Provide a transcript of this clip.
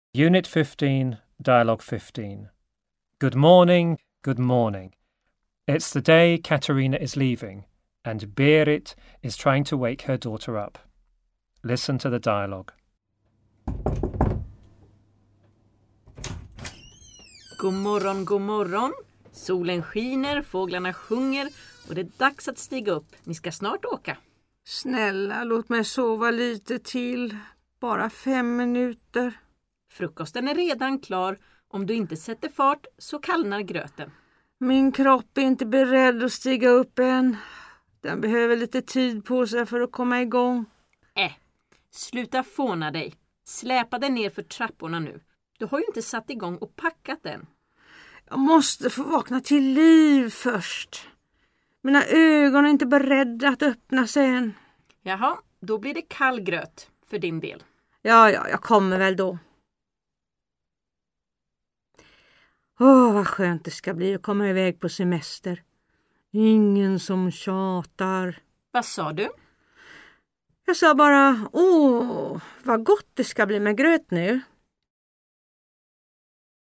Unit 15, Dialogue 15. Good morning, good morning. It's the day Katerina is leaving, and Berit is trying to wake her daughter up. Listen to the dialogue. God morgon, god morgon. Solen skiner, fåglarna sjunger och det är dags att stiga upp. Ni ska snart åka. Snälla, låt mig sova lite till. Bara 5 minuter. Frukosten är redan klar. Om du inte sätter fart så kallnar gröten. Min kropp är inte beredd att stiga upp än. Den behöver lite tid på sig för att komma igång. Sluta fåna dig. Släpa dig ner för trapporna nu. Du har ju inte satt igång och packat än. Jag måste få vakna till liv först. Mina ögon är inte beredda att öppna sig än. Jaha, då blir det kall gröt för din del. Ja, jag kommer väl då. Vad skönt det ska bli att komma iväg på semester. Ingen som tjatar. Vad sa du? Jag sa bara, vad gott det ska bli med gröt nu.